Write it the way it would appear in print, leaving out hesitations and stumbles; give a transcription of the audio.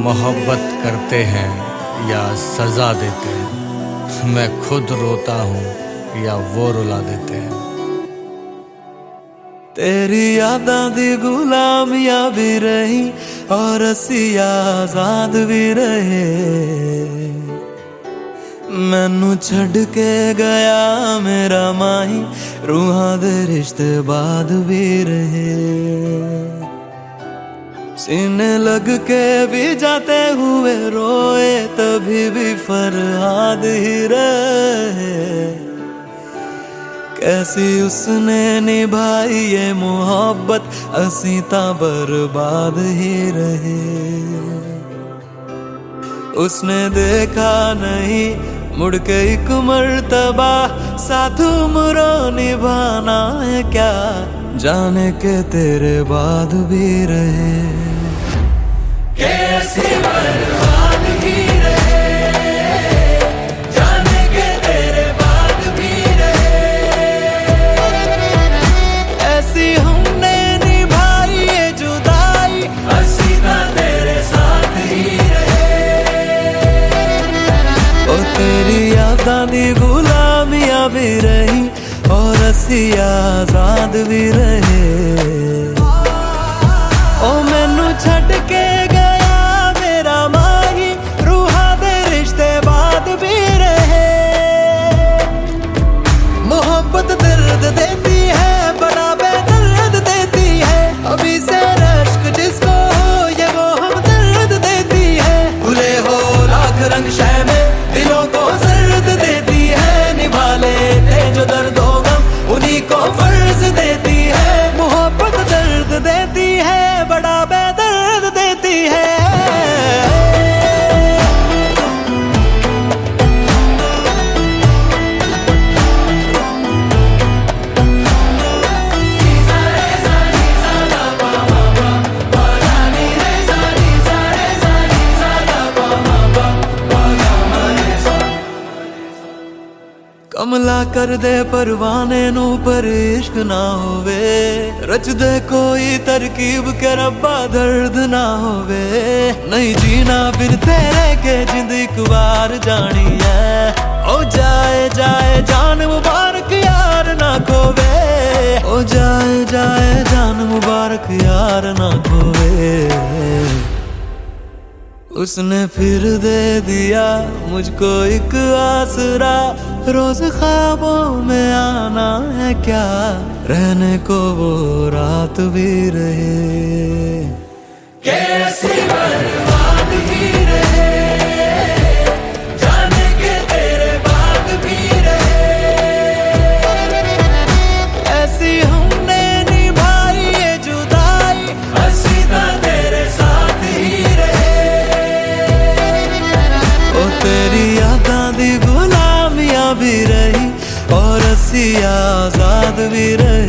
मोहब्बत करते हैं या सजा देते हैं, मैं खुद रोता हूँ या वो रुला देते हैं। तेरी यादां दी गुलामियां भी रही और असी आजाद भी रहे। मैनू छड़ के गया मेरा माही, रूहां दे रिश्ते बाद भी रहे। सीने लग के भी जाते हुए रोए, तभी भी फरहाद ही रहे। कैसी उसने निभाई ये मोहब्बत, असी ता बर्बाद ही रहे। उसने देखा नहीं मुड़ के एक मर्तबा, साथ उम्रों निभाना है क्या, जाने के तेरे बाद भी रहे। कैसी बर्बाद ही रहे, जाने के तेरे बाद भी रहे। ऐसी हमने निभाई ये जुदाई, असी ना तेरे साथ ही रहे। और तेरी यादां दी गुलामियां भी रही और असी आजाद भी रहे। ओ मैनू छड़ के गया मेरा माही, रूहां दे रिश्ते बाद भी रहे। मोहब्बत दर्द देती है, बड़ा बेदर्द देती है। अभी से रश्क जिसको हो ये वो हम दर्द देती है। खुले हो लाख रंग शय में दिलों को सर्द देती है। निभा लेते जो दर्द हो गम उन्हीं को फर्ज देती है। मोहब्बत दर्द देती है, बड़ा बेदर्द देती है। कमला कर दे परवाने नू पर इश्क ना होवे, रच दे कोई तरकीब के रब्बा दर्द ना होवे। नहीं जीना फिर तेरे के जिंद एक बार जानी है। ओ जाए जाए जान मुबारक यार ना खोवे। ओ जाए जाए जान मुबारक यार ना खोवे। उसने फिर दे दिया मुझको एक आसरा, रोज ख्वाबों में आना है क्या, रहने को वो रात भी रहे। कैसी बर्बाद ही रहे, जाने के तेरे बाद भी रहे। ऐसी हमने निभाई ये जुदाई, असी ना तेरे साथ ही रहे। ओ तेरी यादां दी गुलामियां भी रही और असी आजाद भी रहे।